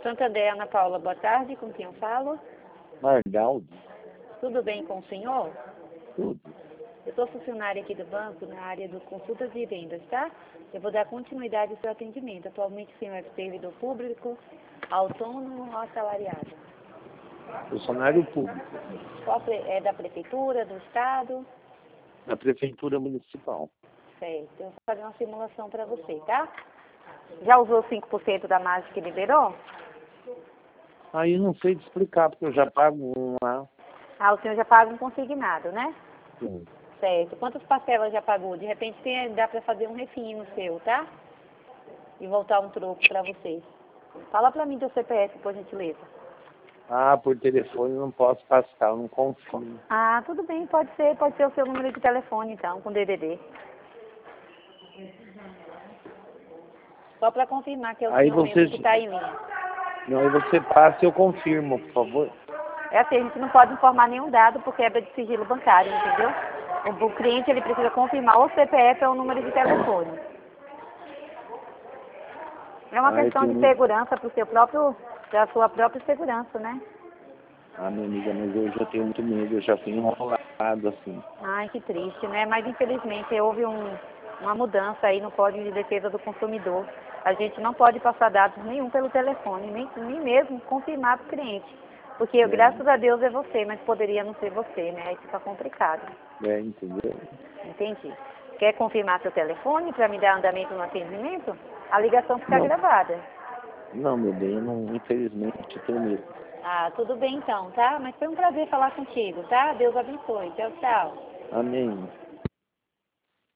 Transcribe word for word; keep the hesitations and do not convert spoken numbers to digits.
Santander, Ana Paula, boa tarde. Com quem eu falo? Margaldo. Tudo bem com o senhor? Tudo. Eu sou funcionária aqui do banco na área do consultas e vendas, tá? Eu vou dar continuidade ao seu atendimento. Atualmente o senhor é servidor público, autônomo ou assalariado? Funcionário público. Qual pre- é da prefeitura, do estado? Da Prefeitura Municipal. Certo. Eu vou fazer uma simulação para você, tá? Já usou cinco por cento da margem que liberou? Aí não sei te explicar, porque eu já pago um lá. Ah, o senhor já paga um consignado, né? Sim. Certo. Quantas parcelas já pagou? De repente tem, dá para fazer um refim no seu, tá? E voltar um troco para vocês. Fala para mim do C P F, por gentileza. Ah, por telefone não posso passar, eu não confio. Ah, tudo bem, pode ser. Pode ser o seu número de telefone, então, com D D D. Só para confirmar que é o Aí senhor você... mesmo que está em linha. Não, aí você passa e eu confirmo, por favor. É assim, a gente não pode informar nenhum dado por quebra de sigilo bancário, entendeu? O, o cliente ele precisa confirmar o C P F ou o número de telefone. É uma Ai, questão tem de muito... segurança para o seu próprio, para a sua própria segurança, né? Ah, minha amiga, mas eu já tenho muito medo, eu já fui enrolado assim. Ai, que triste, né? Mas infelizmente houve um, uma mudança aí no Código de Defesa do Consumidor. A gente não pode passar dados nenhum pelo telefone, nem, nem mesmo confirmar para o cliente. Porque É, graças a Deus é você, mas poderia não ser você, né? Aí fica complicado. é, entendeu? Entendi. Quer confirmar seu telefone para me dar andamento no atendimento? A ligação fica Não, gravada. não, meu bem, eu não, infelizmente tenho medo. Ah, tudo bem então, tá? Mas foi um prazer falar contigo, tá? Deus abençoe. Tchau, tchau. Amém.